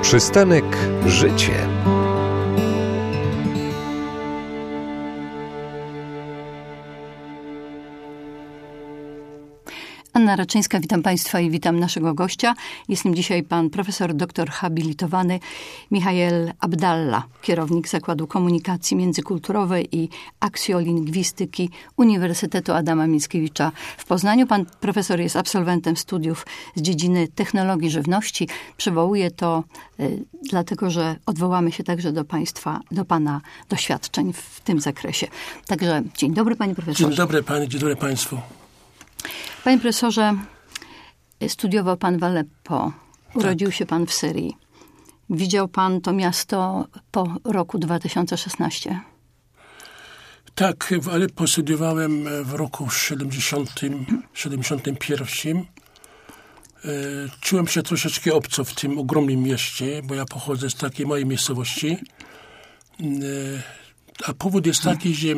Przystanek Życie. Anna Raczyńska, witam Państwa i witam naszego gościa. Jest nim dzisiaj pan profesor doktor habilitowany Michael Abdallah, kierownik Zakładu Komunikacji Międzykulturowej i Aksjolingwistyki Uniwersytetu Adama Mickiewicza w Poznaniu. Pan profesor jest absolwentem studiów z dziedziny technologii żywności. Przywołuję to dlatego, że odwołamy się także do Państwa, do Pana doświadczeń w tym zakresie. Także dzień dobry, panie profesorze. Dzień dobry pani, dzień dobry państwu. Panie profesorze, studiował pan w Aleppo, urodził się pan w Syrii. Widział pan to miasto po roku 2016? Tak, w Aleppo studiowałem w roku 71. Czułem się troszeczkę obco w tym ogromnym mieście, bo ja pochodzę z takiej małej miejscowości. A powód jest taki, że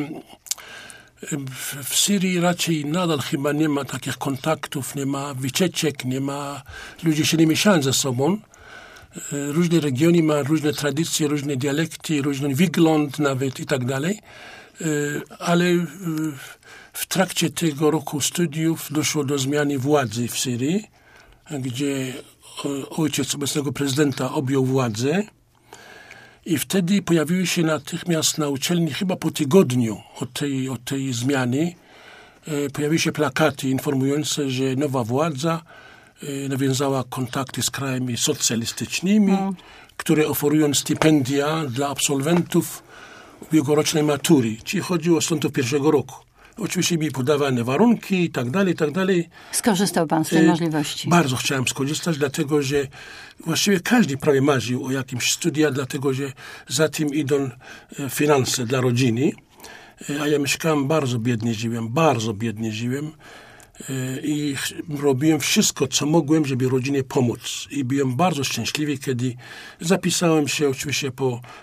w Syrii raczej nadal chyba nie ma takich kontaktów, nie ma wycieczek, nie ma, ludzie się nie mieszają ze sobą. Różne regiony mają różne tradycje, różne dialekty, różny wygląd nawet i tak dalej. Ale w trakcie tego roku studiów doszło do zmiany władzy w Syrii, gdzie ojciec obecnego prezydenta objął władzę. I wtedy pojawiły się natychmiast na uczelni, chyba po tygodniu od tej zmiany, pojawiły się plakaty informujące, że nowa władza nawiązała kontakty z krajami socjalistycznymi, które oferują stypendia dla absolwentów ubiegłorocznej matury. Czyli chodziło o studentów pierwszego roku. Oczywiście mi podawane warunki i tak dalej. Skorzystał pan z tej możliwości? Bardzo chciałem skorzystać, dlatego że właściwie każdy prawie marzył o jakimś studiach, dlatego że za tym idą finanse dla rodziny. A ja mieszkałem bardzo biednie żyłem i robiłem wszystko, co mogłem, żeby rodzinie pomóc. I byłem bardzo szczęśliwy, kiedy zapisałem się, oczywiście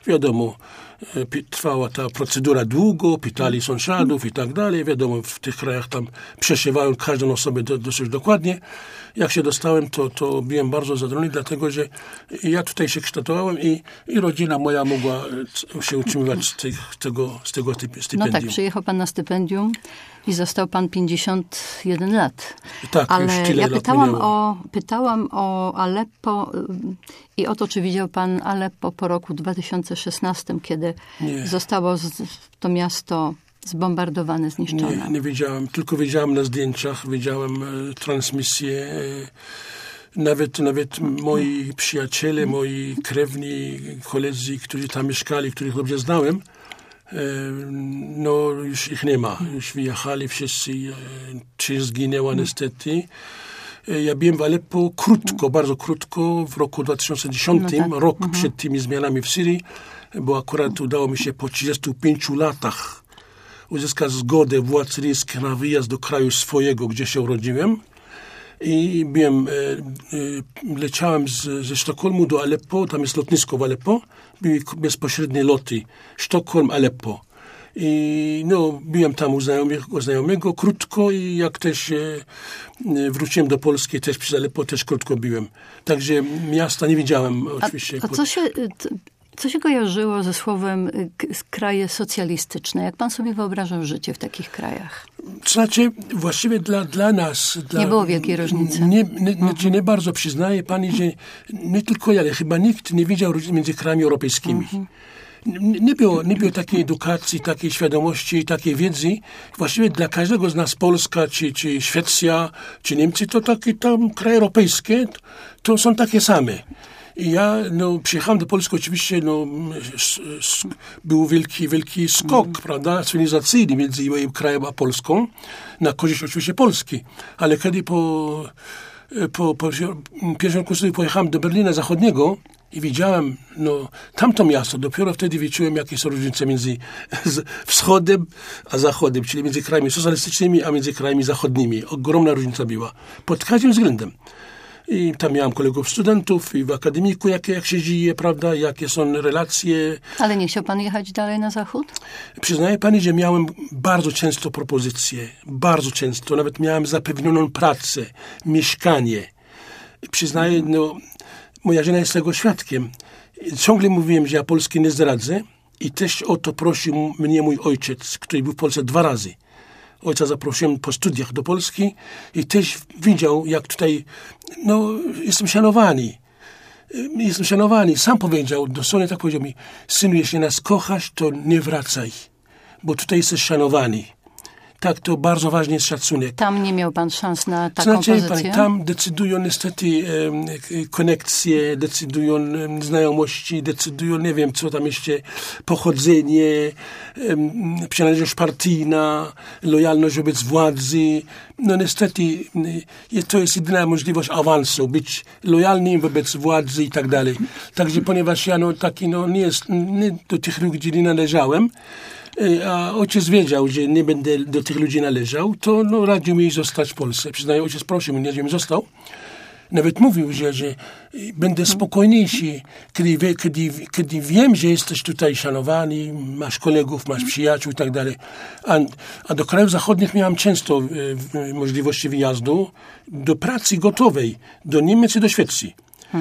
trwała ta procedura długo, pytali sąsiadów i tak dalej. Wiadomo, w tych krajach tam przesiewają każdą osobę dosyć dokładnie. Jak się dostałem, to byłem bardzo zadowolony, dlatego że ja tutaj się kształtowałem i rodzina moja mogła się utrzymywać z tego stypendium. No tak, przyjechał pan na stypendium i został pan 51 lat. Tak, ale już tyle ja lat pytałam o Aleppo i o to, czy widział pan Aleppo po roku 2016, kiedy zostało to miasto zbombardowane, zniszczone. Nie widziałem, tylko widziałem na zdjęciach, widziałem transmisje. Nawet moi przyjaciele, moi krewni, koledzy, którzy tam mieszkali, których dobrze znałem, no już ich nie ma. Już wyjechali wszyscy, czy zginęła niestety. Ja byłem w Aleppo bardzo krótko, w roku 2010, rok przed tymi zmianami w Syrii, bo akurat udało mi się po 35 latach uzyskać zgodę władz syryjskich na wyjazd do kraju swojego, gdzie się urodziłem. I leciałem ze Sztokholmu do Aleppo, tam jest lotnisko w Aleppo, były bezpośrednie loty Sztokholm-Aleppo. I byłem tam u znajomego krótko i jak też wróciłem do Polski, też przez Aleppo też krótko byłem. Także miasta nie widziałem oczywiście. A co się kojarzyło ze słowem kraje socjalistyczne? Jak pan sobie wyobrażał życie w takich krajach? Znaczy, właściwie dla nas... Nie było wielkiej różnicy. Nie bardzo przyznaję pani, że nie tylko ja, ale chyba nikt nie widział różnicy między krajami europejskimi. Nie było takiej edukacji, takiej świadomości, takiej wiedzy. Właściwie dla każdego z nas Polska, czy Szwecja, czy Niemcy, to takie tam kraje europejskie, to są takie same. I ja przyjechałem do Polski, oczywiście był wielki skok, prawda, cywilizacyjny między moim krajem a Polską, na korzyść oczywiście Polski. Ale kiedy po pierwszym kursie pojechałem do Berlina Zachodniego i widziałem tamto miasto, dopiero wtedy wyczułem, jakie są różnice między wschodem a zachodem, czyli między krajami socjalistycznymi a między krajami zachodnimi. Ogromna różnica była. Pod każdym względem. I tam miałem kolegów studentów i w akademiku, jak się żyje, prawda, jakie są relacje. Ale nie chciał pan jechać dalej na zachód? Przyznaję pani, że miałem bardzo często propozycje. Bardzo często. Nawet miałem zapewnioną pracę, mieszkanie. Przyznaję, Moja żona jest tego świadkiem. Ciągle mówiłem, że ja Polski nie zdradzę i też o to prosił mnie mój ojciec, który był w Polsce 2 razy. Ojca zaprosiłem po studiach do Polski i też widział, jak tutaj, jestem szanowany. Jestem szanowany. Sam powiedział, dosłownie tak powiedział mi, synu, jeśli nas kochasz, to nie wracaj, bo tutaj jesteś szanowany. Tak, to bardzo ważny jest szacunek. Tam nie miał pan szans na taką pozycję? Tam decydują niestety konekcje, decydują znajomości, decydują, nie wiem, co tam jeszcze, pochodzenie, przynależność partyjna, lojalność wobec władzy. Niestety to jest jedyna możliwość awansu, być lojalnym wobec władzy i tak dalej. Także ponieważ ja nie do tych ludzi nie należałem, a ojciec wiedział, że nie będę do tych ludzi należał, to radził mi zostać w Polsce. Przyznaję, ojciec prosił mnie, żebym został. Nawet mówił, że będę spokojniejszy, kiedy wiem, że jesteś tutaj szanowany, masz kolegów, masz przyjaciół i tak dalej. A do krajów zachodnich miałem często możliwości wyjazdu do pracy gotowej, do Niemiec i do Szwecji.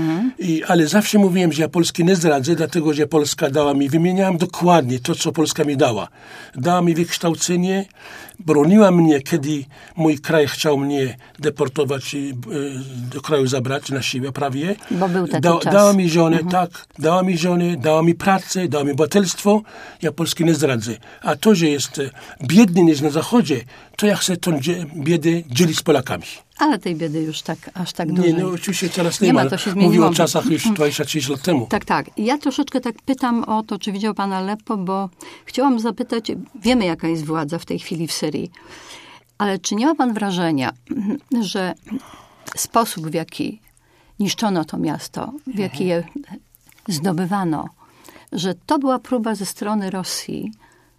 Ale zawsze mówiłem, że ja Polski nie zdradzę, dlatego że Polska dała mi, wymieniałem dokładnie to, co Polska mi dała. Dała mi wykształcenie, broniła mnie, kiedy mój kraj chciał mnie deportować, do kraju zabrać na siłę prawie. Bo był taki czas. Dała mi żonę, dała mi pracę, dała mi obywatelstwo. Ja Polski nie zdradzę. A to, że jest biedny niż na Zachodzie, to ja chcę tę biedę dzielić z Polakami. Ale tej biedy już aż tak dużo. Nie, oczywiście teraz nie ma. To się zmieniło. Mówił o czasach już 20-30 lat temu. Tak. Ja troszeczkę tak pytam o to, czy widział pan Aleppo, bo chciałam zapytać, wiemy jaka jest władza w tej chwili w Syrii, ale czy nie ma pan wrażenia, że sposób, w jaki niszczono to miasto, w jaki je zdobywano, że to była próba ze strony Rosji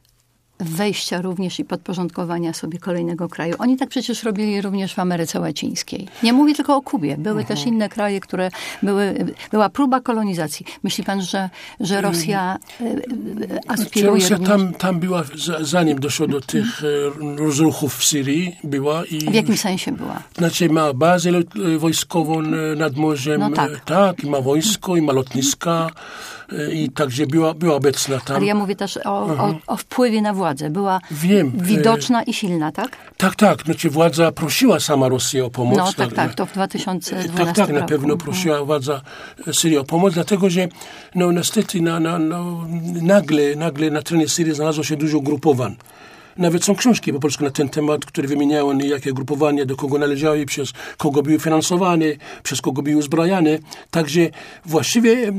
wejścia również i podporządkowania sobie kolejnego kraju. Oni tak przecież robili również w Ameryce Łacińskiej. Nie mówię tylko o Kubie. Były też inne kraje, które była próba kolonizacji. Myśli pan, że Rosja aspiruje Rosja również? tam była, zanim doszło do tych rozruchów w Syrii, była i... W jakim sensie była? Znaczy ma bazę wojskową nad morzem, tak, i ma wojsko, i ma lotniska, i także była obecna tam. Ale ja mówię też o wpływie na władzę. Była widoczna i silna, tak? Tak. Znaczy władza prosiła sama Rosję o pomoc. To w 2012 roku. Tak, na pewno prosiła władza Syrii o pomoc, dlatego że niestety nagle na terenie Syrii znalazło się dużo ugrupowań. Nawet są książki po polsku na ten temat, które wymieniały jakie grupowania, do kogo należały, przez kogo były finansowane, przez kogo były uzbrajane. Także właściwie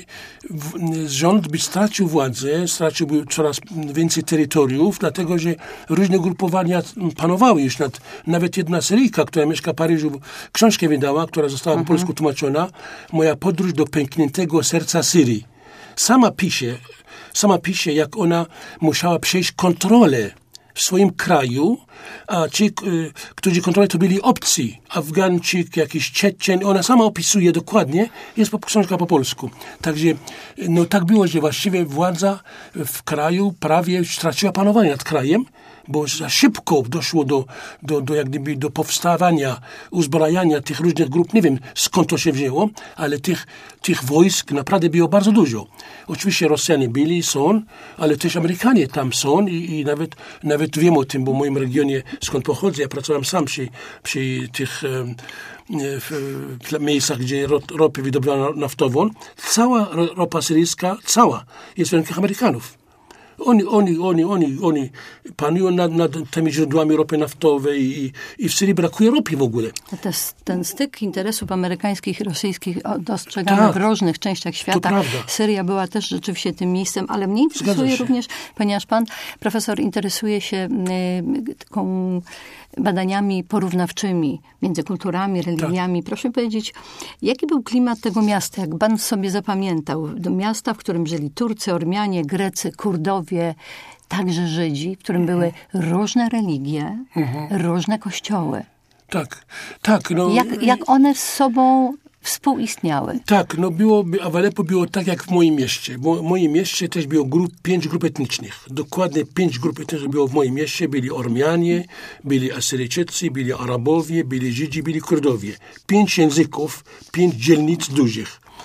rząd by stracił władzę, straciłby coraz więcej terytoriów, dlatego że różne grupowania panowały już nawet jedna Syryjka, która mieszka w Paryżu, książkę wydała, która została po polsku tłumaczona, Moja podróż do pękniętego serca Syrii. Sama pisze, jak ona musiała przejść kontrolę w swoim kraju, a ci, którzy kontrolowali, to byli obcy. Afgańczyk, jakiś Czeczen. Ona sama opisuje dokładnie. Jest książka po polsku. Także tak było, że właściwie władza w kraju prawie straciła panowanie nad krajem, bo za szybko doszło do powstawania, uzbrajania tych różnych grup. Nie wiem, skąd to się wzięło, ale tych wojsk naprawdę było bardzo dużo. Oczywiście Rosjanie byli, są, ale też Amerykanie tam są i nawet wiem o tym, bo w moim regionie, skąd pochodzę, ja pracowałem sam przy tych miejscach, gdzie ropę wydobywano naftową. Cała ropa syryjska, jest w rękach Amerykanów. Oni panują nad tymi źródłami ropy naftowej i w Syrii brakuje ropy w ogóle. Ten styk interesów amerykańskich i rosyjskich dostrzegamy w różnych częściach świata. Syria była też rzeczywiście tym miejscem, ale mnie interesuje również, ponieważ pan profesor interesuje się taką badaniami porównawczymi między kulturami, religiami. Proszę powiedzieć, jaki był klimat tego miasta, jak pan sobie zapamiętał? Do miasta, w którym żyli Turcy, Ormianie, Grecy, Kurdowie, także Żydzi, w którym były różne religie, różne kościoły. Tak. Jak one z sobą współistniały? Tak, a w Aleppo było tak jak w moim mieście. W moim mieście też było 5 grup etnicznych. Dokładnie 5 grup etnicznych było w moim mieście. Byli Ormianie, byli Asyryjczycy, byli Arabowie, byli Żydzi, byli Kurdowie. 5 języków, 5 dzielnic dużych.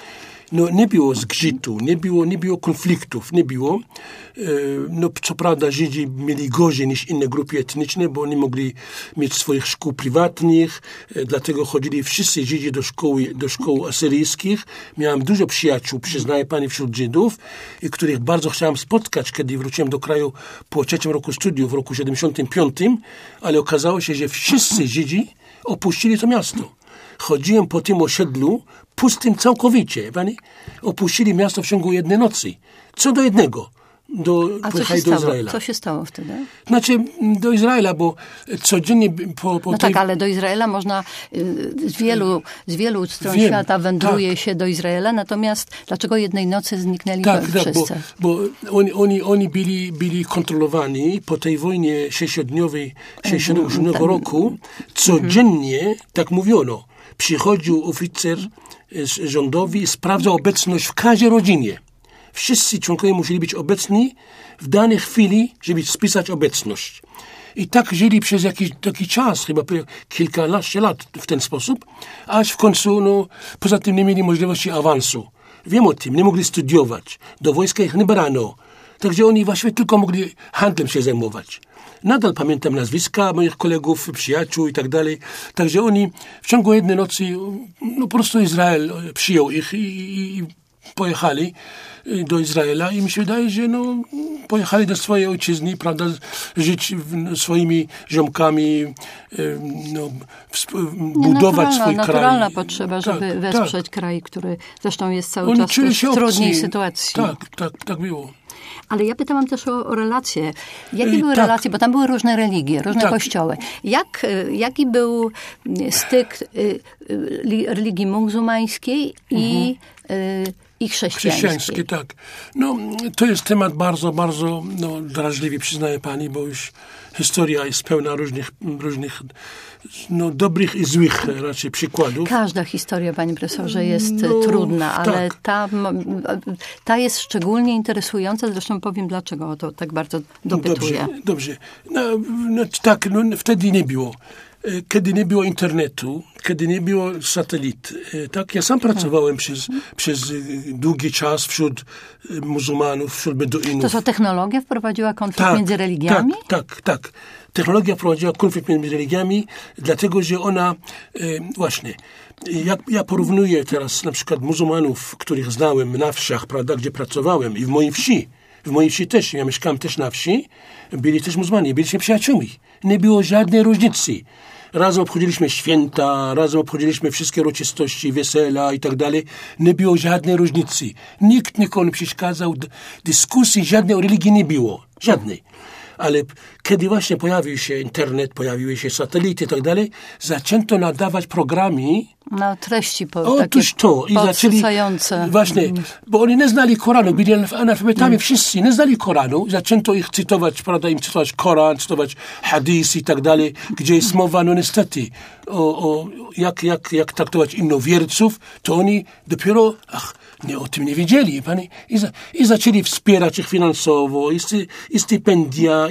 no, nie było zgrzytu, nie było konfliktów, nie było. No, co prawda Żydzi mieli gorzej niż inne grupy etniczne, bo nie mogli mieć swoich szkół prywatnych, dlatego chodzili wszyscy Żydzi do szkół asyryjskich. Miałem dużo przyjaciół, przyznaję pani, wśród Żydów, i których bardzo chciałem spotkać, kiedy wróciłem do kraju po 3. roku studiów, w roku 75, ale okazało się, że wszyscy Żydzi opuścili to miasto. Chodziłem po tym osiedlu, pustym całkowicie. Pani? Opuścili miasto w ciągu jednej nocy. Co do jednego. A do Izraela. Co się stało wtedy? Znaczy do Izraela, bo codziennie tak, ale do Izraela można z wielu stron świata wędruje się do Izraela, natomiast dlaczego jednej nocy zniknęli wszyscy? Bo oni byli kontrolowani po tej wojnie 6-dniowej 67 roku. Codziennie, tak mówiono, przychodził oficer rządowy i sprawdzał obecność w każdej rodzinie. Wszyscy członkowie musieli być obecni w danej chwili, żeby spisać obecność. I tak żyli przez jakiś taki czas, chyba kilkanaście lat w ten sposób, aż w końcu, poza tym nie mieli możliwości awansu. Wiem o tym, nie mogli studiować. Do wojska ich nie brano. Także oni właściwie tylko mogli handlem się zajmować. Nadal pamiętam nazwiska moich kolegów, przyjaciół i tak dalej. Także oni w ciągu jednej nocy, po prostu Izrael przyjął ich i pojechali do Izraela i mi się wydaje, że pojechali do swojej ojczyzny, prawda, żyć swoimi ziomkami, budować swój kraj. Naturalna potrzeba, żeby wesprzeć kraj, który zresztą jest cały czas w trudnej sytuacji. Tak było. Ale ja pytałam też o relacje. Jakie były relacje? Bo tam były różne religie, różne kościoły. Jaki był styk religii muzułmańskiej i chrześcijańskiej? Tak. To jest temat bardzo, bardzo drażliwy, przyznaję pani, bo już historia jest pełna różnych dobrych i złych raczej przykładów. Każda historia, panie profesorze, jest trudna, ale ta jest szczególnie interesująca. Zresztą powiem, dlaczego o to tak bardzo dopytuję. Dobrze. Wtedy nie było. Kiedy nie było internetu, kiedy nie było satelit. Tak? Ja sam pracowałem przez długi czas wśród muzułmanów, wśród Beduinów. To co, technologia wprowadziła konflikt między religiami? Tak. Technologia wprowadziła konflikt między religiami, dlatego, że ona właśnie, ja porównuję teraz na przykład muzułmanów, których znałem na wsiach, prawda, gdzie pracowałem i w mojej wsi też, ja mieszkałem też na wsi, byli też muzułmanie, byliśmy przyjaciółmi. Nie było żadnej różnicy. Razem obchodziliśmy święta, razem obchodziliśmy wszystkie uroczystości, wesela i tak dalej. Nie było żadnej różnicy. Nikt nikomu nie przeszkadzał. Dyskusji żadnej o religii nie było. Żadnej. Ale kiedy właśnie pojawił się internet, pojawiły się satelity i tak dalej, zaczęto nadawać programy. Treści Otóż to. I zaczęli właśnie, bo oni nie znali Koranu, byli analfabetami wszyscy, nie znali Koranu. Zaczęto ich cytować, prawda, im cytować Koran, cytować hadis i tak dalej, gdzie jest mowa, niestety, jak traktować innowierców, to oni dopiero, o tym nie wiedzieli, pani. I zaczęli wspierać ich finansowo, i stypendia,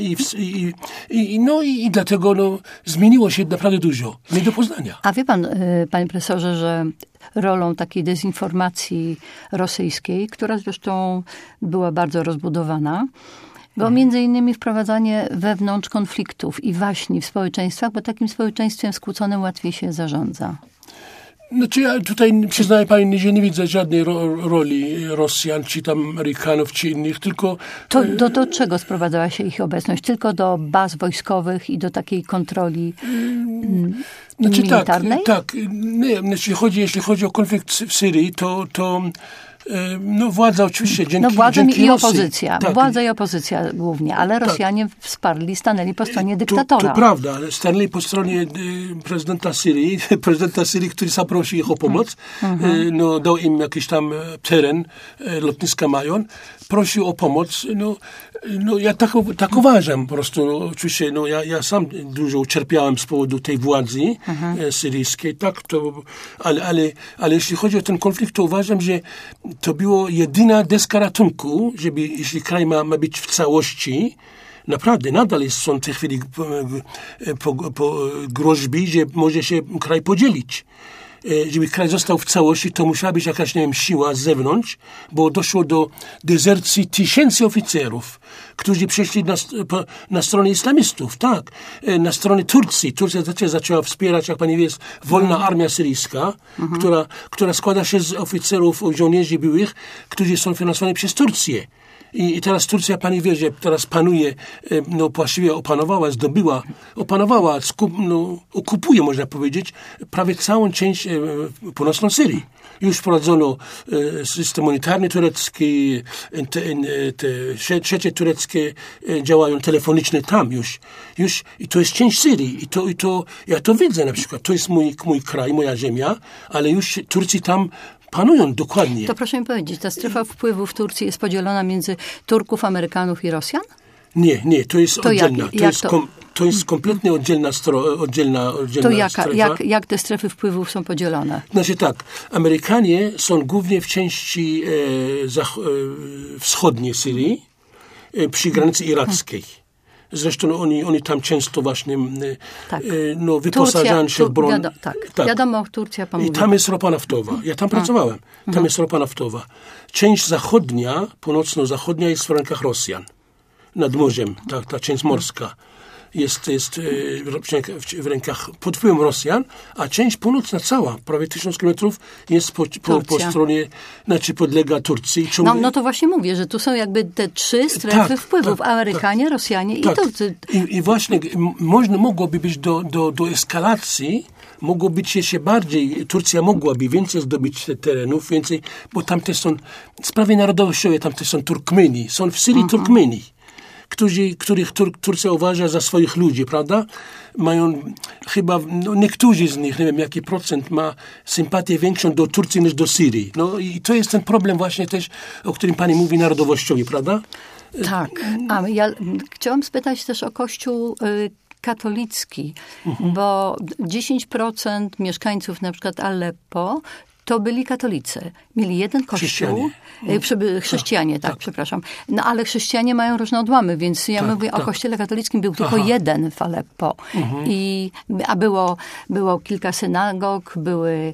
i dlatego zmieniło się naprawdę dużo. Nie do poznania. A wie pan, panie profesorze, że rolą takiej dezinformacji rosyjskiej, która zresztą była bardzo rozbudowana, było między innymi wprowadzanie wewnątrz konfliktów i waśni w społeczeństwach, bo takim społeczeństwem skłóconym łatwiej się zarządza. Znaczy ja tutaj przyznaję pani, że nie widzę żadnej roli Rosjan, czy tam Amerykanów, czy innych, tylko... Do czego sprowadzała się ich obecność? Tylko do baz wojskowych i do takiej kontroli militarnej? Tak. Nie, jeśli chodzi o konflikt w Syrii, to władza oczywiście dzięki i opozycja. Władza i opozycja głównie, ale Rosjanie stanęli po stronie dyktatora. To prawda, ale stanęli po stronie prezydenta Syrii, który zaprosił ich o pomoc. Dał im jakiś tam teren, lotniska mają, prosił o pomoc. Ja tak uważam po prostu. Oczywiście, ja sam dużo ucierpiałem z powodu tej władzy syryjskiej, tak, ale jeśli chodzi o ten konflikt, to uważam, że to było jedyna deska ratunku, żeby, jeśli kraj ma być w całości, naprawdę nadal są w tej chwili groźby, że może się kraj podzielić. żeby kraj został w całości, to musiała być jakaś, nie wiem, siła z zewnątrz, bo doszło do dezercji tysięcy oficerów, którzy przeszli na stronę islamistów, tak, na stronę Turcji. Turcja zaczęła wspierać, jak pani wie, jest wolna armia syryjska, która składa się z oficerów, żołnierzy byłych, którzy są finansowani przez Turcję. I teraz Turcja, pani wie, że teraz panuje, właściwie okupuje, można powiedzieć, prawie całą część północną Syrii. Już wprowadzono system monetarny turecki, te siecie tureckie działają telefoniczne tam już. I to jest część Syrii. I to ja to widzę na przykład. To jest mój kraj, moja ziemia, ale już Turcy tam panują dokładnie. To proszę mi powiedzieć, ta strefa wpływu w Turcji jest podzielona między Turków, Amerykanów i Rosjan? Nie, to jest oddzielna. To jest kompletnie oddzielna to strefa. Jak te strefy wpływów są podzielone? Znaczy tak, Amerykanie są głównie w części wschodniej Syrii, przy granicy irackiej. Zresztą oni tam często właśnie wyposażają się w broń. Wiadomo, Turcja pomówi. I tam jest ropa naftowa. Ja tam pracowałem. Tam jest ropa naftowa. Część zachodnia, północno-zachodnia jest w rękach Rosjan. Nad morzem, ta część morska jest w rękach, pod wpływem Rosjan, a część północna cała, prawie 1000 kilometrów, jest po stronie, podlega Turcji. No to właśnie mówię, że tu są jakby te 3 strefy wpływów. Amerykanie, Rosjanie i Turcy. I właśnie mogłoby być do eskalacji, mogło być jeszcze bardziej, Turcja mogłaby więcej zdobyć terenów, bo tam też są sprawy narodowościowe, tam też są Turkmeni, są w Syrii Turkmeni, których Turcja uważa za swoich ludzi, prawda? Mają chyba, niektórzy z nich, nie wiem jaki procent, ma sympatię większą do Turcji niż do Syrii. No i to jest ten problem właśnie też, o którym pani mówi, narodowościowy, prawda? Tak. A ja chciałam spytać też o Kościół katolicki, bo 10% mieszkańców na przykład Aleppo to byli katolicy. Mieli jeden kościół. Chrześcijanie, przepraszam. No ale chrześcijanie mają różne odłamy, więc ja mówię o kościele katolickim. Był tylko jeden w Aleppo. A było kilka synagog, były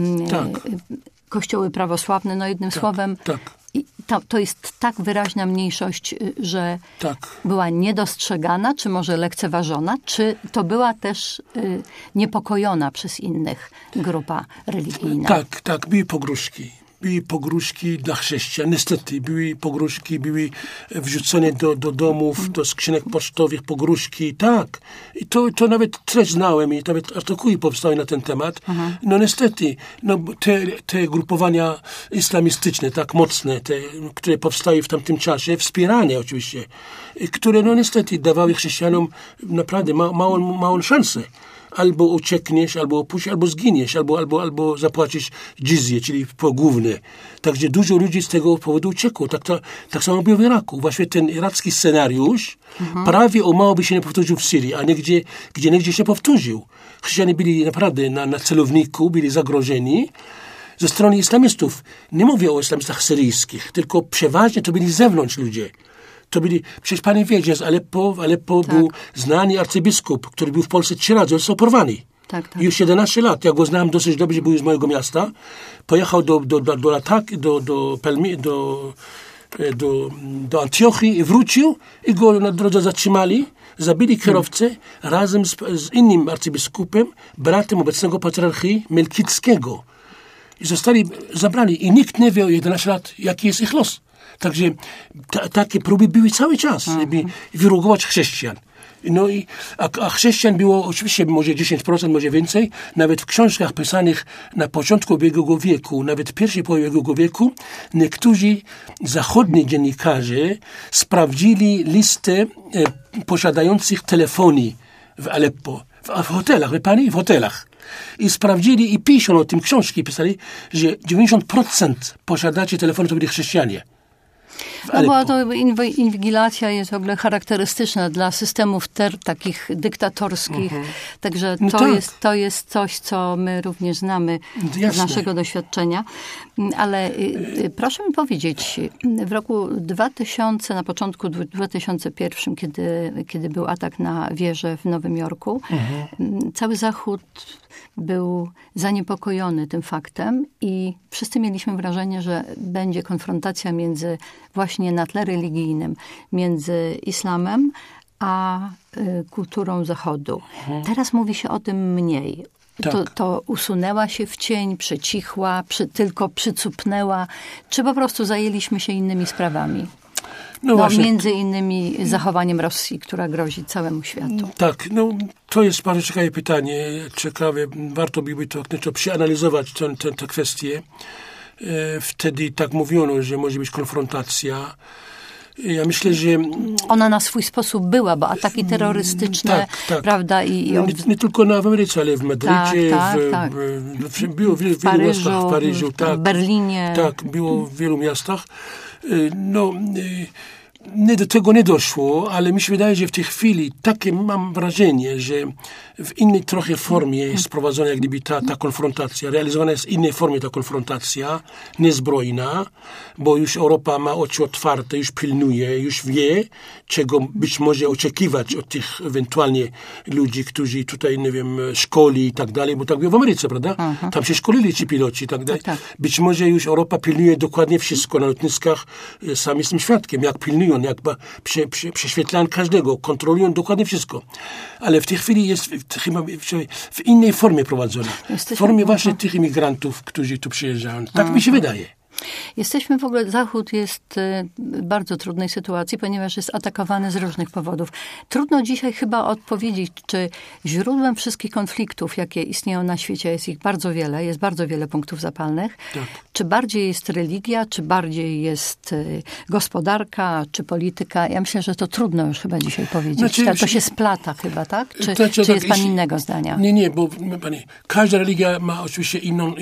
kościoły prawosławne, jednym słowem. I to jest tak wyraźna mniejszość, że była niedostrzegana, czy może lekceważona, czy to była też niepokojona przez innych grupa religijna? Tak, były pogróżki. Były pogróżki dla chrześcijan. Niestety, były wrzucone do domów, do skrzynek pocztowych pogróżki. Tak. I to nawet treść znałem i nawet artykuły powstały na ten temat. No niestety, te grupowania islamistyczne, tak mocne, które powstały w tamtym czasie, wspierane oczywiście, które niestety dawały chrześcijanom naprawdę małą szansę. Albo uciekniesz, albo opuścisz, albo zginiesz, albo zapłacisz dżizję, czyli główne. Także dużo ludzi z tego powodu uciekło. Tak samo było w Iraku. Właśnie ten iracki scenariusz prawie o mało by się nie powtórzył w Syrii, a gdzie się powtórzył. Chrześcijanie byli naprawdę na celowniku, byli zagrożeni ze strony islamistów. Nie mówię o islamistach syryjskich, tylko przeważnie to byli z zewnątrz ludzie. To byli, przecież pani wie, że z Aleppo był znany arcybiskup, który był w Polsce 3 razy, został porwany. Już 11 lat. Ja go znałem dosyć dobrze, był z mojego miasta. Pojechał do Antiochii i wrócił i go na drodze zatrzymali. Zabili kierowcę razem z innym arcybiskupem, bratem obecnego patriarchy Melkickiego. I zostali zabrani. I nikt nie wie o 11 lat, jaki jest ich los. Także takie próby były cały czas, żeby wyrugować chrześcijan. A chrześcijan było oczywiście może 10%, może więcej. Nawet w książkach pisanych na początku ubiegłego wieku, nawet w pierwszej połowie ubiegłego wieku, niektórzy zachodni dziennikarze sprawdzili listę posiadających telefony w Aleppo. W hotelach, wie pani? W hotelach. I sprawdzili i piszą o tym książki, pisali, że 90% posiadaczy telefonu to byli chrześcijanie. No bo to inwigilacja jest w ogóle charakterystyczna dla systemów takich dyktatorskich. Także to jest coś, co my również znamy z naszego doświadczenia. Ale proszę mi powiedzieć, w roku 2000, na początku 2001, kiedy był atak na wieżę w Nowym Jorku, cały Zachód był zaniepokojony tym faktem i wszyscy mieliśmy wrażenie, że będzie konfrontacja właśnie na tle religijnym między islamem a kulturą Zachodu. Teraz mówi się o tym mniej. Tak. To usunęła się w cień, przycichła, tylko przycupnęła, czy po prostu zajęliśmy się innymi sprawami? Między innymi zachowaniem Rosji, która grozi całemu światu. Tak, to jest bardzo ciekawe pytanie. Ciekawe, warto by to przeanalizować tę kwestię. Wtedy tak mówiono, że może być konfrontacja. Ja myślę, że... Ona na swój sposób była, bo ataki terrorystyczne, tak. Prawda? Nie tylko w Ameryce, ale w Madrycie, było w wielu miastach, w Paryżu, w Berlinie. Tak, było w wielu miastach. Do tego nie doszło, ale mi się wydaje, że w tej chwili takie mam wrażenie, że w innej trochę formie jest prowadzona jak gdyby ta konfrontacja, realizowana jest w innej formie ta konfrontacja, niezbrojna, bo już Europa ma oczy otwarte, już pilnuje, już wie, czego być może oczekiwać od tych ewentualnie ludzi, którzy tutaj, nie wiem, szkoli i tak dalej, bo tak było w Ameryce, prawda? Tam się szkolili ci piloci i tak dalej. Tak. Być może już Europa pilnuje dokładnie wszystko na lotniskach, sam jestem świadkiem, jak pilnują, jak prześwietlają każdego, kontrolują dokładnie wszystko. Ale w tej chwili jest chyba w innej formie prowadzona. W formie właśnie tych imigrantów, którzy tu przyjeżdżają. Tak mi się wydaje. Jesteśmy w ogóle, Zachód jest w bardzo trudnej sytuacji, ponieważ jest atakowany z różnych powodów. Trudno dzisiaj chyba odpowiedzieć, czy źródłem wszystkich konfliktów, jakie istnieją na świecie, jest ich bardzo wiele, jest bardzo wiele punktów zapalnych. Tak. Czy bardziej jest religia, czy bardziej jest gospodarka, czy polityka? Ja myślę, że to trudno już chyba dzisiaj powiedzieć. To się splata chyba, tak? Czy jest pan innego zdania? Nie, bo pani, każda religia ma oczywiście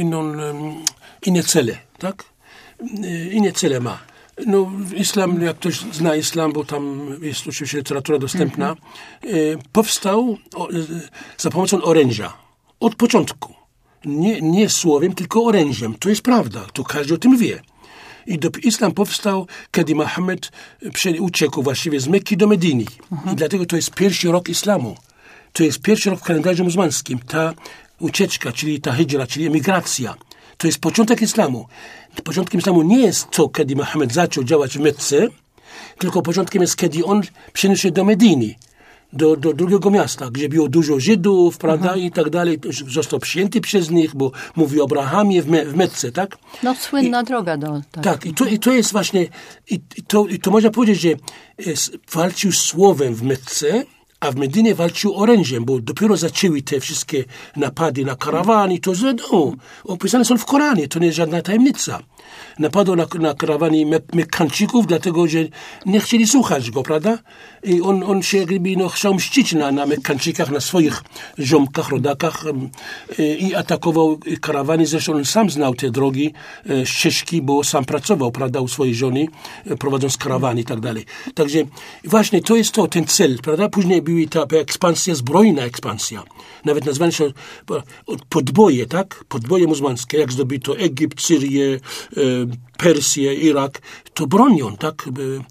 inne cele, tak? Inne cele ma. Islam, jak ktoś zna islam, bo tam jest oczywiście literatura dostępna, powstał za pomocą oręża. Od początku. Nie słowem, tylko orężem. To jest prawda. To każdy o tym wie. I islam powstał, kiedy Mohammed uciekł właściwie z Mekki do Mediny. I dlatego to jest pierwszy rok islamu. To jest pierwszy rok w kalendarzu muzułmańskim. Ta ucieczka, czyli ta hijra, czyli emigracja. To jest początek islamu. Początkiem islamu nie jest to, kiedy Mohammed zaczął działać w Mekce, tylko początkiem jest, kiedy on przeniósł się do Mediny, do drugiego miasta, gdzie było dużo Żydów, prawda, i tak dalej. Został przyjęty przez nich, bo mówi o Abrahamie w Mekce, tak? Słynna droga do... Tak, i to jest właśnie, i to można powiedzieć, że walczył słowem w Mekce, a w Medinie walczył orężem, bo dopiero zaczęły te wszystkie napady na karawany, to opisane są w Koranie, to nie jest żadna tajemnica. Napadł na karawany Mekkańczyków, dlatego, że nie chcieli słuchać go, prawda? I on się jakby chciał mścić na Mekkańczykach, na swoich ziomkach, rodakach i atakował karawany. Zresztą on sam znał te drogi, ścieżki, bo sam pracował, prawda, u swojej żony, prowadząc karawany i tak dalej. Także właśnie to jest ten cel, prawda? Później była ta ekspansja, zbrojna ekspansja. Nawet nazwane są podboje, tak? Podboje muzułmańskie, jak zdobyto Egipt, Syrię, Persję, Irak, to bronią, tak?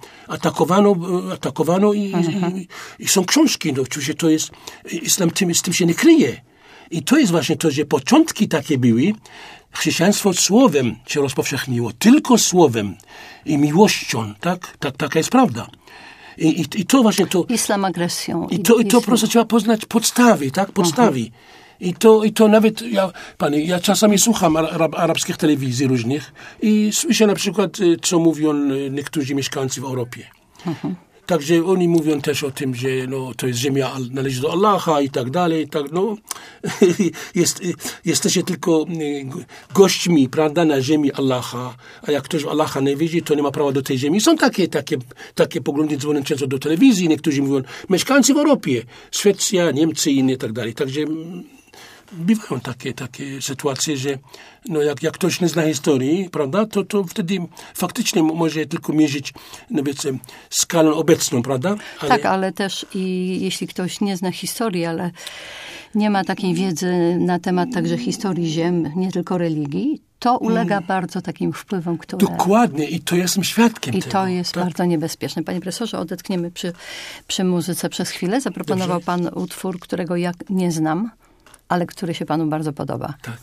Atakowano i są książki. Oczywiście to jest, islam z tym się nie kryje. I to jest właśnie to, że początki takie były, chrześcijaństwo słowem się rozpowszechniło, tylko słowem i miłością, tak? Taka jest prawda. I to właśnie to... Islam agresją. I to po prostu trzeba poznać podstawy, tak? Podstawy. I to nawet, ja czasami słucham arabskich telewizji różnych i słyszę na przykład, co mówią niektórzy mieszkańcy w Europie. Także oni mówią też o tym, że to jest ziemia, należy do Allaha i tak dalej. Tak, jesteście tylko gośćmi, prawda, na ziemi Allaha, a jak ktoś Allaha nie widzi, to nie ma prawa do tej ziemi. Są takie poglądy dzwonią często do telewizji. Niektórzy mówią, mieszkańcy w Europie, Szwecja, Niemcy i inne tak dalej. Także bywają takie sytuacje, że no jak ktoś nie zna historii, prawda, to wtedy faktycznie może tylko mierzyć skalę obecną, prawda? Tak, ale też i jeśli ktoś nie zna historii, ale nie ma takiej wiedzy na temat także historii ziem, nie tylko religii, to ulega bardzo takim wpływom, które... Dokładnie i to jestem świadkiem tego. I to jest bardzo niebezpieczne. Panie profesorze, odetchniemy przy muzyce przez chwilę. Zaproponował pan utwór, którego ja nie znam, ale który się panu bardzo podoba. Tak.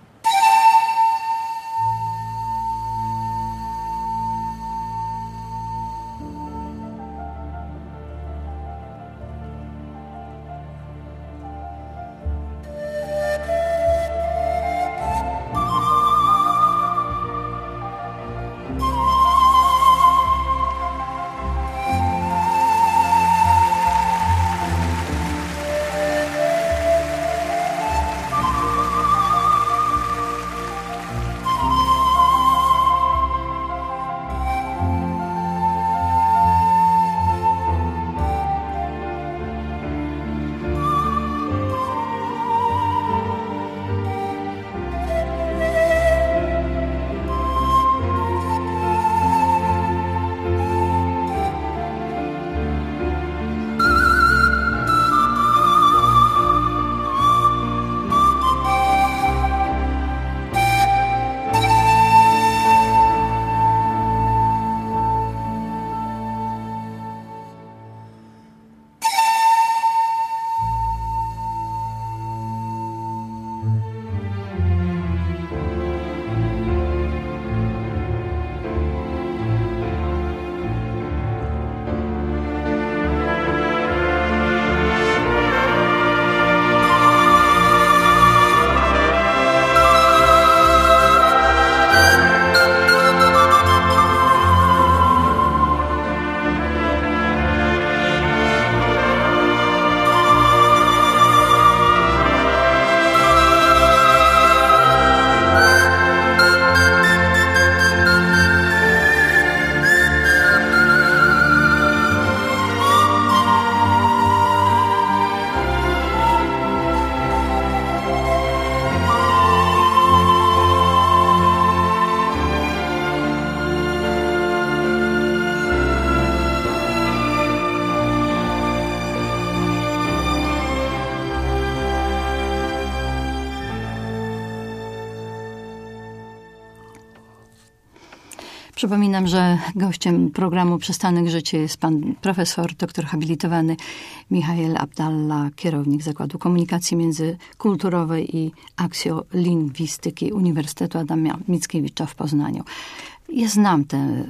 Przypominam, że gościem programu Przystanek Życie jest pan profesor, doktor habilitowany Mihael Abdallah, kierownik Zakładu Komunikacji Międzykulturowej i Aksjolingwistyki Uniwersytetu Adama Mickiewicza w Poznaniu. Ja znam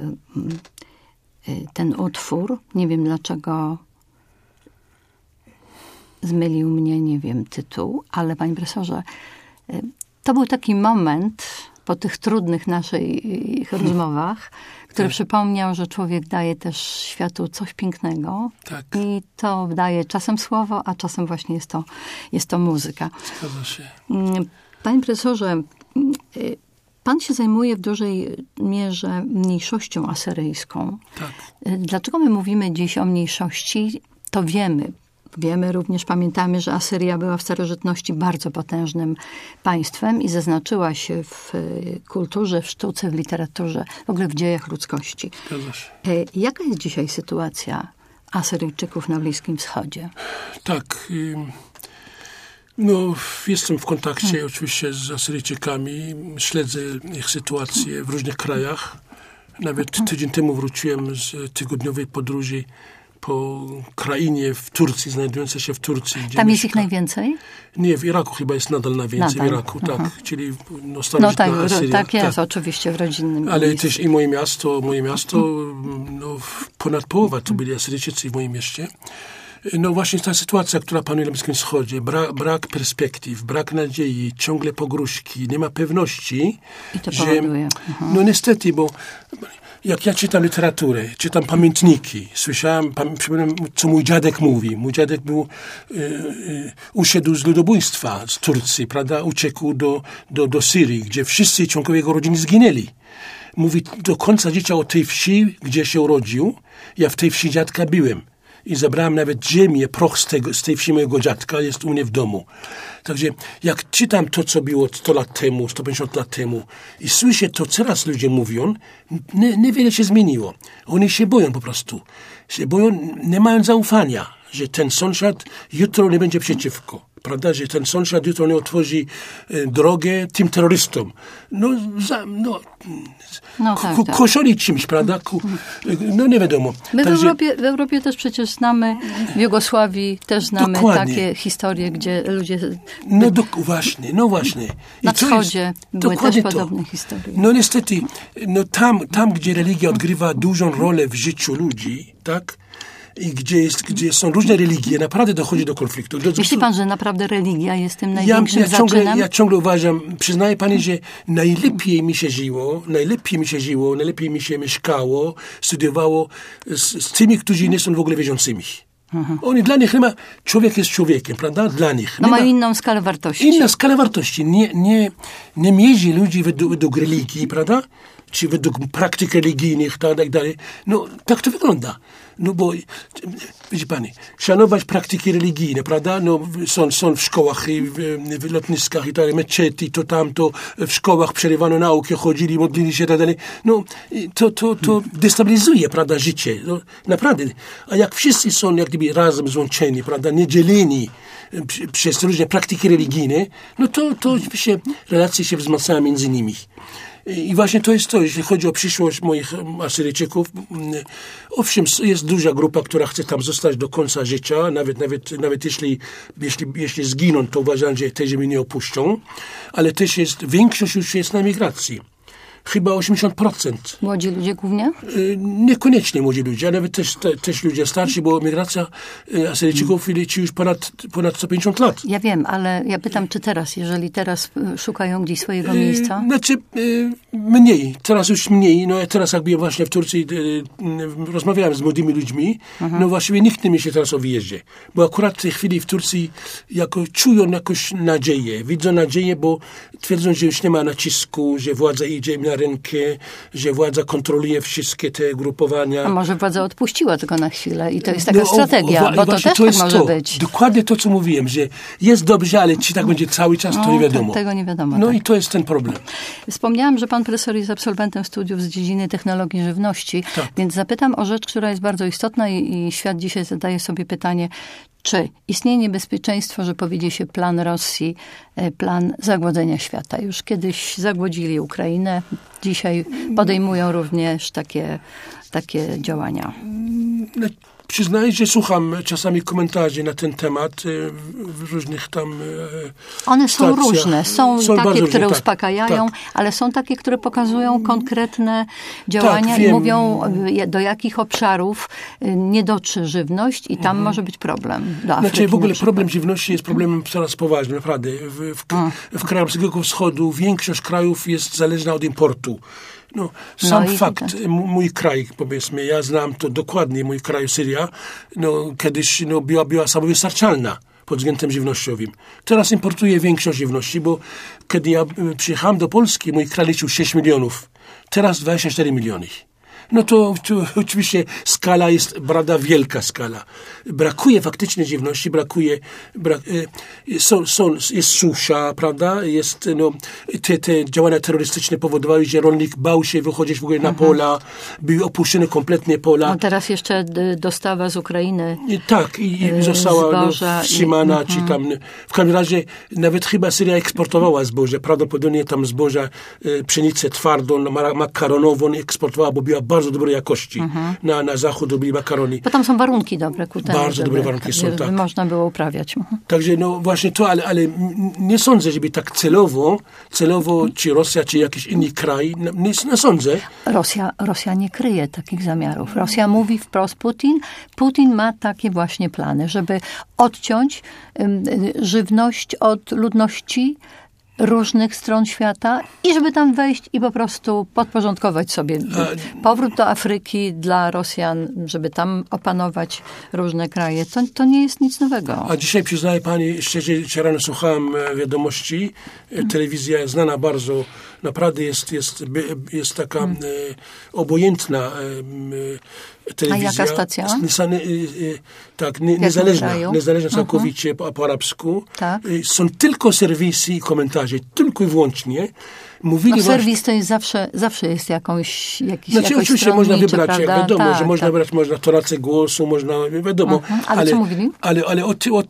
ten utwór. Nie wiem dlaczego zmylił mnie, nie wiem, tytuł, ale panie profesorze, to był taki moment po tych trudnych naszych rozmowach, który przypomniał, że człowiek daje też światu coś pięknego. Tak. I to daje czasem słowo, a czasem właśnie jest to muzyka. Zgadza się. Panie profesorze, pan się zajmuje w dużej mierze mniejszością asyryjską. Tak. Dlaczego my mówimy dziś o mniejszości? To wiemy. Wiemy również, pamiętamy, że Asyria była w starożytności bardzo potężnym państwem i zaznaczyła się w kulturze, w sztuce, w literaturze, w ogóle w dziejach ludzkości. Zgadza się. Jaka jest dzisiaj sytuacja Asyryjczyków na Bliskim Wschodzie? Tak. No, jestem w kontakcie oczywiście z Asyryjczykami. Śledzę ich sytuację w różnych krajach. Nawet tydzień temu wróciłem z tygodniowej podróży po krainie w Turcji, znajdującej się w Turcji. Tam jest ich najwięcej? Nie, w Iraku chyba jest nadal najwięcej. W Iraku, tak. Czyli starożytna Asyria. Tak jest, tak. Oczywiście w rodzinnym ale miejscu. też i moje miasto, ponad połowa to byli Asyryjczycy w moim mieście. No właśnie ta sytuacja, która panuje na Bliskim Wschodzie, brak perspektyw, brak nadziei, ciągle pogróżki, nie ma pewności. I to powoduje. No niestety, bo jak ja czytam literaturę, czytam pamiętniki, słyszałem, co mój dziadek mówi. Mój dziadek uszedł z ludobójstwa z Turcji, prawda? Uciekł do Syrii, gdzie wszyscy członkowie jego rodziny zginęli. Mówi do końca życia o tej wsi, gdzie się urodził. Ja w tej wsi dziadka byłem. i zabrałem nawet ziemię, proch z tej wsi mojego dziadka, jest u mnie w domu. Także jak czytam to, co było 100 lat temu, 150 lat temu i słyszę to, co teraz ludzie mówią, niewiele się zmieniło. Oni się boją po prostu. Się boją, nie mają zaufania, że ten sąsiad jutro nie będzie przeciwko. Prawda, że ten sąsiad jutro nie otworzy drogę tym terrorystom. Koszoli czymś, prawda? Nie wiadomo. My w Europie też przecież znamy, w Jugosławii też znamy takie historie, gdzie ludzie... Właśnie. Na wschodzie były też podobne historie. No niestety, tam, gdzie religia odgrywa dużą rolę w życiu ludzi, tak? I gdzie są różne religie, naprawdę dochodzi do konfliktu. Myśli pan, że naprawdę religia jest tym największym zaczynem? Ja ciągle uważam, przyznaję pani, że najlepiej mi się żyło, najlepiej mi się mieszkało, studiowało z tymi, którzy nie są w ogóle wierzącymi. Oni, dla nich człowiek jest człowiekiem, prawda? Dla nich. Mają inną skalę wartości. Inna skala wartości. Nie mierzy ludzi według religii, prawda? Czy według praktyk religijnych, tak dalej. Tak to wygląda. Bo, widzi pani, szanować praktyki religijne, prawda? Są w szkołach, w lotniskach i tak dalej, meczety, to tamto, w szkołach przerywano naukę, chodzili, modlili się, tak dalej. To destabilizuje, prawda, życie. Naprawdę. A jak wszyscy są jak gdyby razem złączeni, prawda, niedzieleni przez różne praktyki religijne, to oczywiście relacje się wzmacniają między nimi. I właśnie to jest to, jeśli chodzi o przyszłość moich Asyryjczyków. Owszem, jest duża grupa, która chce tam zostać do końca życia, nawet jeśli zginą, to uważam, że tej ziemi nie opuszczą, ale też większość już jest na migracji. Chyba 80%. Młodzi ludzie głównie? Niekoniecznie młodzi ludzie, a nawet też ludzie starsi, bo migracja Asyryjczyków leci już ponad 150 lat. Ja wiem, ale ja pytam, czy teraz, jeżeli teraz szukają gdzieś swojego miejsca? Mniej. Teraz już mniej. Teraz jak byłem właśnie w Turcji, rozmawiałem z młodymi ludźmi, właściwie nikt nie myśli teraz o wyjeździe. Bo akurat w tej chwili w Turcji czują jakoś nadzieję. Widzą nadzieję, bo twierdzą, że już nie ma nacisku, że władza idzie im na rękę, że władza kontroluje wszystkie te grupowania. A może władza odpuściła tylko na chwilę i to jest taka strategia, bo to też tak może być. Dokładnie to, co mówiłem, że jest dobrze, ale czy tak będzie cały czas, to nie wiadomo. Tego nie wiadomo. I to jest ten problem. Wspomniałam, że pan profesor jest absolwentem studiów z dziedziny technologii żywności, więc zapytam o rzecz, która jest bardzo istotna i świat dzisiaj zadaje sobie pytanie, czy istnieje niebezpieczeństwo, że powiedzie się plan Rosji, plan zagłodzenia świata? Już kiedyś zagłodzili Ukrainę, dzisiaj podejmują również takie działania. Przyznaję, że słucham czasami komentarzy na ten temat w różnych tam One są stacjach. Różne. Są takie, różne, które uspokajają, ale są takie, które pokazują konkretne działania i mówią, do jakich obszarów nie dotrze żywność i tam może być problem. W ogóle problem żywności jest problemem coraz poważnym, naprawdę. W krajach Bliskiego Wschodu większość krajów jest zależna od importu. Fakt, mój kraj, powiedzmy, ja znam to dokładnie, mój kraj Syria, kiedyś była samowystarczalna pod względem żywnościowym. Teraz importuję większość żywności, bo kiedy ja przyjechałem do Polski, mój kraj liczył 6 milionów. Teraz 24 miliony. To oczywiście skala jest, wielka skala. Brakuje faktycznie żywności, jest susza, prawda? Te działania terrorystyczne powodowały, że rolnik bał się wychodzić w ogóle na pola, były opuszczone kompletnie pola. Teraz jeszcze dostawa z Ukrainy. I została wstrzymana, czy tam. W każdym razie nawet chyba Syria eksportowała zboże. Prawdopodobnie tam zboża, pszenicę twardą, makaronową eksportowała, bo była bardzo dobrej jakości. Na zachód robili makaroni. Bo tam są warunki dobre ku temu, bardzo dobre warunki są, tak. Można było uprawiać. Także właśnie to, ale nie sądzę, żeby tak celowo, czy Rosja, czy jakiś inny kraj, nie sądzę. Rosja nie kryje takich zamiarów. Rosja mówi wprost Putin ma takie właśnie plany, żeby odciąć żywność od ludności różnych stron świata i żeby tam wejść i po prostu podporządkować sobie powrót do Afryki dla Rosjan, żeby tam opanować różne kraje. To nie jest nic nowego. A dzisiaj przyznaję pani, szczerze, rano słuchałem wiadomości. Telewizja znana bardzo, naprawdę jest taka obojętna telewizja. A jaka stacja? Niezależna całkowicie po arabsku. Tak. Są tylko serwisy i komentarze, tylko i wyłącznie. Mówili serwis to jest zawsze jest jakiś oczywiście można wybrać, prawda? jak wiadomo, tak, że można wybrać, można tonację głosu, można, wiadomo. Ale co mówili? Ale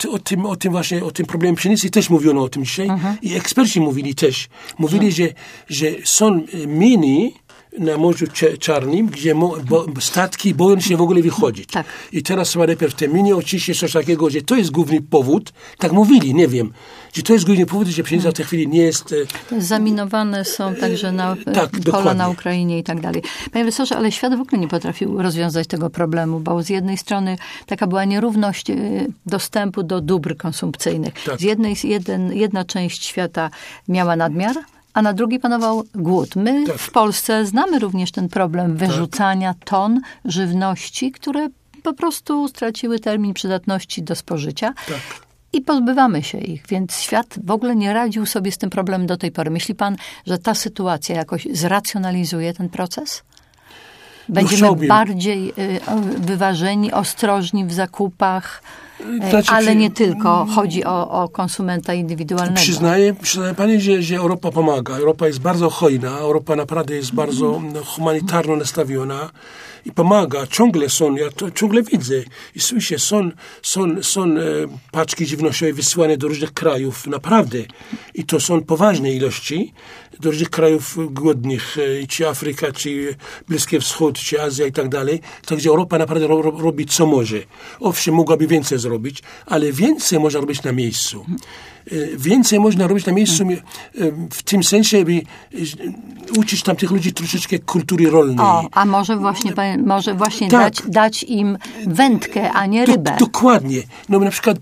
o tym problemie pszenicy też mówiono o tym dzisiaj. I eksperci mówili też. Mówili, że są miny na Morzu Czarnym, gdzie statki boją się w ogóle wychodzić. Tak. I teraz trzeba najpierw te miny oczyścić, coś takiego, że to jest główny powód. Tak mówili, nie wiem. Że to jest główny powód, że pszenica w tej chwili nie jest... Zaminowane są także pola na Ukrainie i tak dalej. Panie profesorze, ale świat w ogóle nie potrafił rozwiązać tego problemu, bo z jednej strony taka była nierówność dostępu do dóbr konsumpcyjnych. Tak. Jedna część świata miała nadmiar, a na drugi panował głód. My w Polsce znamy również ten problem wyrzucania ton żywności, które po prostu straciły termin przydatności do spożycia. Tak. I pozbywamy się ich, więc świat w ogóle nie radził sobie z tym problemem do tej pory. Myśli pan, że ta sytuacja jakoś zracjonalizuje ten proces? Będziemy bardziej wyważeni, ostrożni w zakupach, ale nie tylko. Chodzi o konsumenta indywidualnego. Przyznaję pani, że Europa pomaga. Europa jest bardzo hojna. Europa naprawdę jest bardzo humanitarno nastawiona i pomaga. Ja to ciągle widzę i słyszę, są paczki żywnościowe wysyłane do różnych krajów, naprawdę. I to są poważne ilości do różnych krajów głodnych, czy Afryka, czy Bliski Wschód, czy Azja i tak dalej. Także Europa naprawdę robi co może. Owszem, mogłaby więcej zrobić, ale więcej można robić na miejscu. Więcej można robić na miejscu w tym sensie, by uczyć tamtych ludzi troszeczkę kultury rolnej. A może właśnie dać im wędkę, a nie rybę. Dokładnie. No na przykład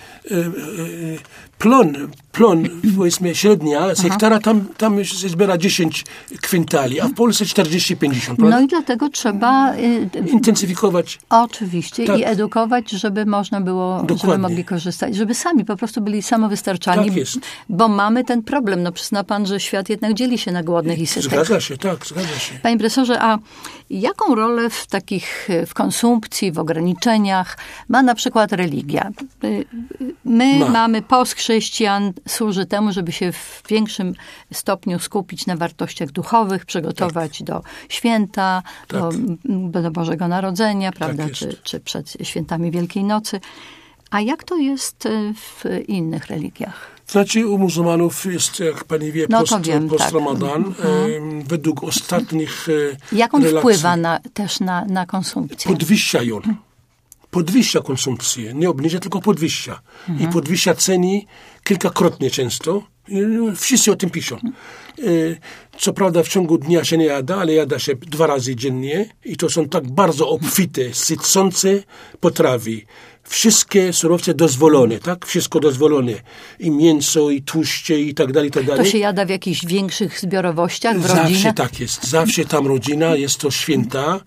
plon, powiedzmy średnia z hektara, tam się zbiera 10 kwintali, a w Polsce 40-50. No i dlatego trzeba intensyfikować. Oczywiście i edukować, żeby można było, żeby mogli korzystać, żeby sami po prostu byli samowystarczalni, tak jest. Bo mamy ten problem. No przyzna pan, że świat jednak dzieli się na głodnych i sytych. Zgadza się. Panie profesorze, a jaką rolę w konsumpcji, w ograniczeniach ma na przykład religia? Mamy post chrześcijan, służy temu, żeby się w większym stopniu skupić na wartościach duchowych, przygotować do święta, do Bożego Narodzenia, prawda, czy przed świętami Wielkiej Nocy. A jak to jest w innych religiach? Znaczy u muzułmanów jest, jak pani wie, post Ramadan. Według ostatnich jak on wpływa też na konsumpcję? Podwyższa konsumpcję. Nie obniża, tylko podwyższa. I podwyższa ceny kilkakrotnie często. Wszyscy o tym piszą. Co prawda w ciągu dnia się nie jada, ale jada się 2 razy dziennie i to są tak bardzo obfite, sycące potrawy. Wszystkie surowce dozwolone, tak? Wszystko dozwolone. I mięso, i tłuszcze, i tak dalej, i tak dalej. To się jada w jakichś większych zbiorowościach, w rodzinach? Zawsze tak jest. Zawsze tam rodzina, jest to święta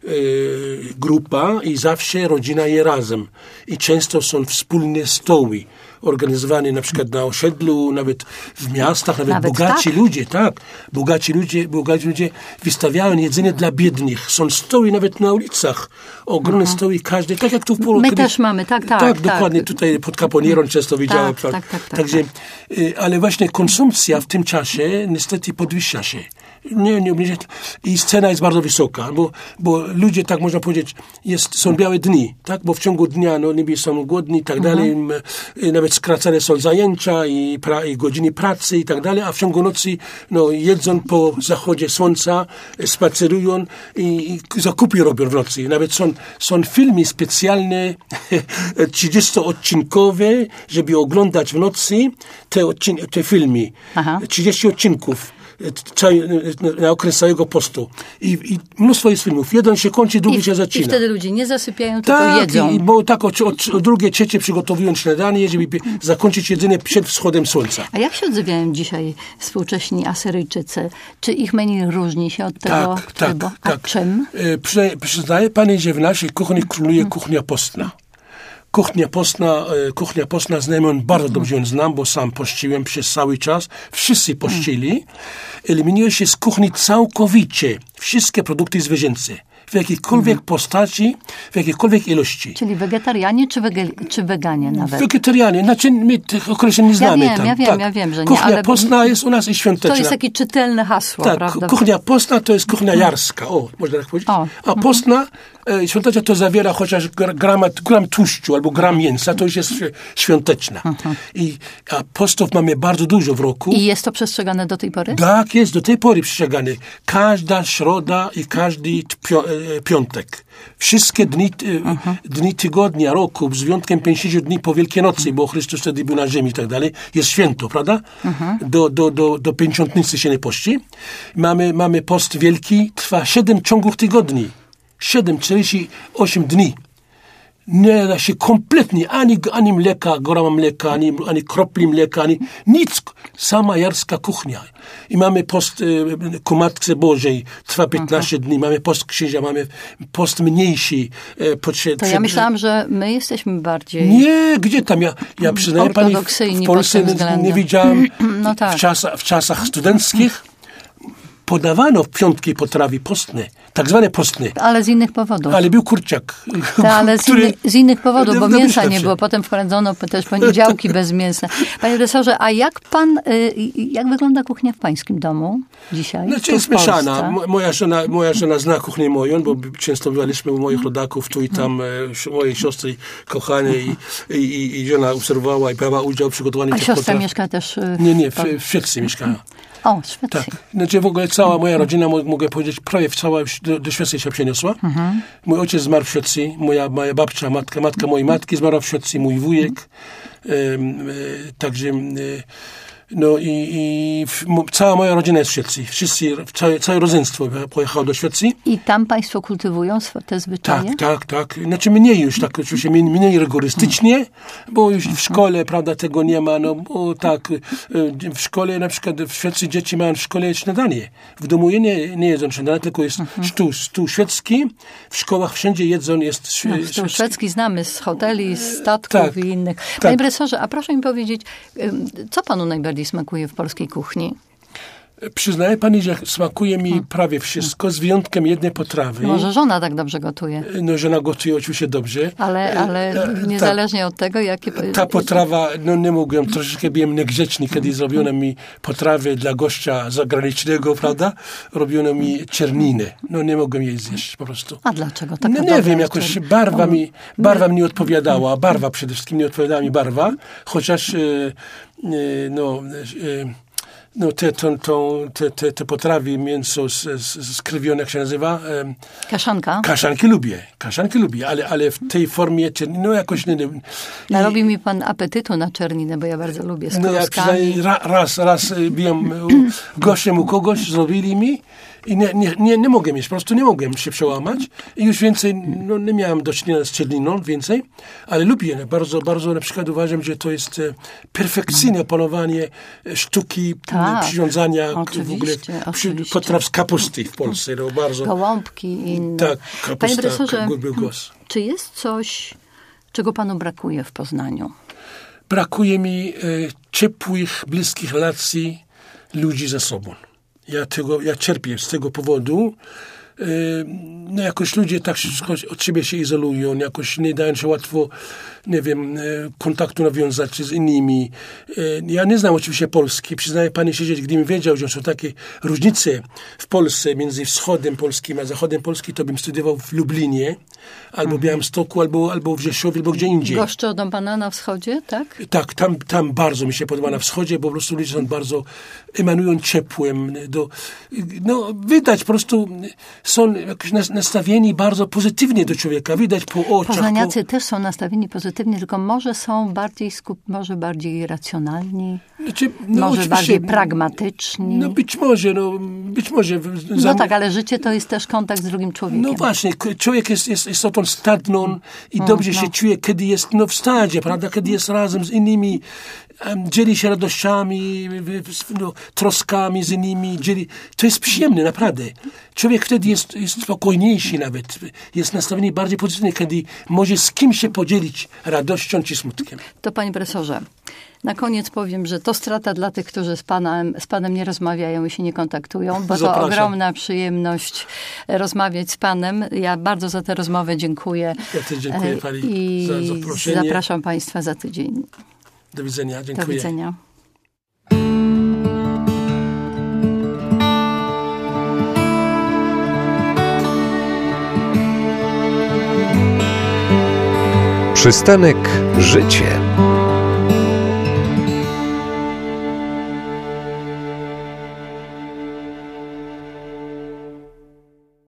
grupa i zawsze rodzina je razem. I często są wspólne stoły organizowane na przykład na osiedlu, nawet w miastach, nawet bogaci ludzie, bogaci ludzie wystawiają jedzenie dla biednych. Są stoły nawet na ulicach, ogromne stoły, każdy, tak jak tu w Polsce. My też mamy, tak. Dokładnie, tutaj pod Caponierą często widziałem. Także, ale właśnie konsumpcja w tym czasie niestety podwyższa się. Nie obniża. I cena jest bardzo wysoka, bo ludzie, tak można powiedzieć, są białe dni, tak? Bo w ciągu dnia niby są głodni i tak dalej, nawet skracane są zajęcia i godziny pracy i tak dalej, a w ciągu nocy jedzą po zachodzie słońca, spacerują i zakupy robią w nocy. Nawet są filmy specjalne, 30-odcinkowe, żeby oglądać w nocy te filmy. 30 odcinków. Na okres całego postu. I mnóstwo jest filmów. Jeden się kończy, drugi się zaczyna. I wtedy ludzie nie zasypiają, tylko jedzą. Bo o drugie, trzecie przygotowują śniadanie, żeby zakończyć jedzenie przed wschodem słońca. A jak się odzywają dzisiaj współcześni Asyryjczycy? Czy ich menu różni się od tego, tak. Czym? Przyznaję pani, że w naszej kuchni króluje kuchnia postna. Kuchnia postna znamy, bardzo dobrze ją znam, bo sam pościłem przez cały czas. Wszyscy pościli. Eliminuje się z kuchni całkowicie wszystkie produkty zwierzęce. w jakiejkolwiek postaci, w jakiejkolwiek ilości. Czyli wegetarianie czy weganie nawet? Wegetarianie, znaczy my tych określeń nie znamy. Ja wiem, że nie. Kuchnia ale postna jest u nas i świąteczna. To jest takie czytelne hasło, tak, prawda? Kuchnia postna to jest kuchnia jarska, można tak powiedzieć. A postna, świąteczna to zawiera chociaż gram tłuszczu albo gram mięsa, to już jest świąteczna. A postów mamy bardzo dużo w roku. I jest to przestrzegane do tej pory? Tak, jest do tej pory przestrzegane. Każda środa i każdy piątek. Wszystkie dni tygodnia, roku, z wyjątkiem 50 dni po Wielkiej bo Chrystus wtedy był na ziemi i tak dalej, jest święto, prawda? Do pięćdziesiątnicy się nie pości. Mamy post wielki, trwa 7 ciągłych tygodni. 48 dni. Nie da się kompletnie ani mleka, grama mleka, ani kropli mleka, ani nic. Sama jarska kuchnia. I mamy post ku Matce Bożej, trwa 15 dni. Mamy post księcia, mamy post mniejszy. To ja myślałam, że my jesteśmy bardziej... Nie, gdzie tam? Ja przyznaję pani, w Polsce nie widziałem w czasach studenckich podawano w piątki potrawy postne, tak zwane postne. Ale z innych powodów. Ale był kurczak. Ale z innych powodów, bo mięsa nie było. Potem wprowadzono też poniedziałki bez mięsa. Panie profesorze, a jak wygląda kuchnia w pańskim domu dzisiaj? Znaczy jest mieszana. Moja żona zna kuchnię moją, bo często bywaliśmy u moich rodaków, tu i tam, mojej siostry kochanej i żona obserwowała i brała udział w przygotowaniu tych potraw. A siostra mieszka też... Nie, w Szwecji mieszkała. O, Szwecji. Tak. Znaczy w ogóle cała moja rodzina, mogę powiedzieć, prawie cała do Szwecji się przeniosła. Mój ojciec zmarł w Szwecji, moja babcia, matka mojej matki zmarła w Szwecji, mój wujek. Także... cała moja rodzina jest w Szwecji. Całe rodzeństwo pojechało do Szwecji. I tam państwo kultywują te zwyczaje? Tak. Znaczy mniej już, tak oczywiście mniej rygorystycznie, bo już w szkole, prawda, tego nie ma, bo tak, w szkole, na przykład w Szwecji dzieci mają w szkole śniadanie. W domu nie jedzą śniadania, tylko jest stół szwedzki. W szkołach wszędzie jedzą jest stół szwedzki znamy z hoteli, z statków i innych. Panie profesorze, a proszę mi powiedzieć, co panu najbardziej smakuje w polskiej kuchni? Przyznaję pani, że smakuje mi prawie wszystko, z wyjątkiem jednej potrawy. Może żona tak dobrze gotuje. Żona gotuje oczywiście dobrze. Ale niezależnie od tego, jakie... Ta potrawa, nie mogłem, troszeczkę byłem niegrzeczny, kiedy zrobiono mi potrawę dla gościa zagranicznego, prawda? Robiono mi czerninę. Nie mogłem jej zjeść po prostu. A dlaczego? Taka nie wiem, jakoś barwa mi nie odpowiadała. Barwa przede wszystkim nie odpowiadała mi barwa, chociaż te potrawy, mięso skrywione, jak się nazywa? Kaszanka? Kaszanki lubię, ale w tej formie jakoś nie... Narobi mi pan apetytu na czerninę, bo ja bardzo lubię z kluskami. Raz byłem gościem u kogoś, zrobili mi i nie mogłem jeść, po prostu nie mogłem się przełamać i już więcej, nie miałem do czynienia z czerniną więcej, ale lubię, bardzo, bardzo na przykład uważam, że to jest perfekcyjne opanowanie sztuki przywiązania w ogóle potraw z kapusty w Polsce. Bardzo. Gołąbki i inne. Tak, kapusta, Panie profesorze, głos. czy jest coś, czego panu brakuje w Poznaniu? Brakuje mi ciepłych, bliskich relacji ludzi ze sobą. Ja cierpię z tego powodu. Jakoś ludzie tak od siebie się izolują, jakoś nie dają się łatwo, kontaktu nawiązać z innymi. Ja nie znam oczywiście Polski. Przyznaję pani się, gdybym wiedział, że są takie różnice w Polsce między wschodem polskim a zachodem Polski, to bym studiował w Lublinie, albo w Białymstoku, albo w Rzeszowie, albo gdzie indziej. Goszczą pana na wschodzie, tak? Tak, tam bardzo mi się podoba na wschodzie, bo po prostu ludzie są bardzo, emanują ciepłem. Widać po prostu, są jakoś nastawieni bardzo pozytywnie do człowieka. Widać po oczach. Poznaniacy też są nastawieni pozytywnie, tylko może są może bardziej racjonalni, może bardziej pragmatyczni. Być może. Tak, ale życie to jest też kontakt z drugim człowiekiem. No właśnie, człowiek jest istotą stadną i dobrze się czuje, kiedy jest w stadzie, prawda? Kiedy jest razem z innymi dzieli się radościami, troskami z innymi. To jest przyjemne, naprawdę. Człowiek wtedy jest spokojniejszy nawet. Jest nastawiony bardziej pozytywnie, kiedy może z kimś się podzielić radością czy smutkiem. To panie profesorze, na koniec powiem, że to strata dla tych, którzy z panem nie rozmawiają i się nie kontaktują, bo Zapraszam. to ogromna przyjemność rozmawiać z panem. Ja bardzo za tę rozmowę dziękuję. Ja też dziękuję pani I za zaproszenie. zapraszam państwa za tydzień. Do widzenia, dziękuję. Do widzenia. Przystanek Życie.